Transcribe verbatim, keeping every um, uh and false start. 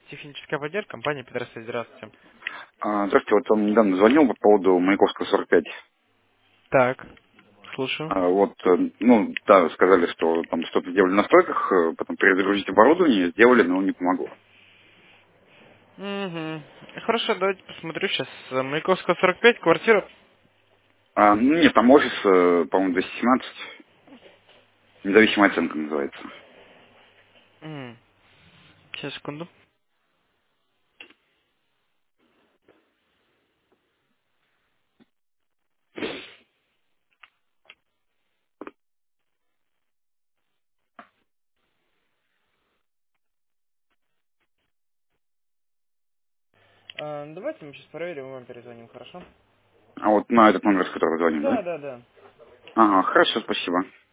Техническая поддержка, компания Петросвязь. Здравствуйте. А, Здравствуйте, вот он недавно звонил по поводу Маяковского сорок пять. Так, слушаю. А, Вот, э, ну, да, сказали, что там что-то сделали в настройках, э, потом перезагрузить оборудование, сделали, но не помогло. Угу. Хорошо, давайте посмотрю сейчас. Маяковского сорок пять, квартира. А, ну, нет, там офис, э, по-моему, двести семнадцать, независимая оценка называется. М, Сейчас, секунду. А, давайте мы сейчас проверим и вам перезвоним, хорошо? А вот на этот номер, с которого звоним, да? Да, да, да. Ага, хорошо, спасибо.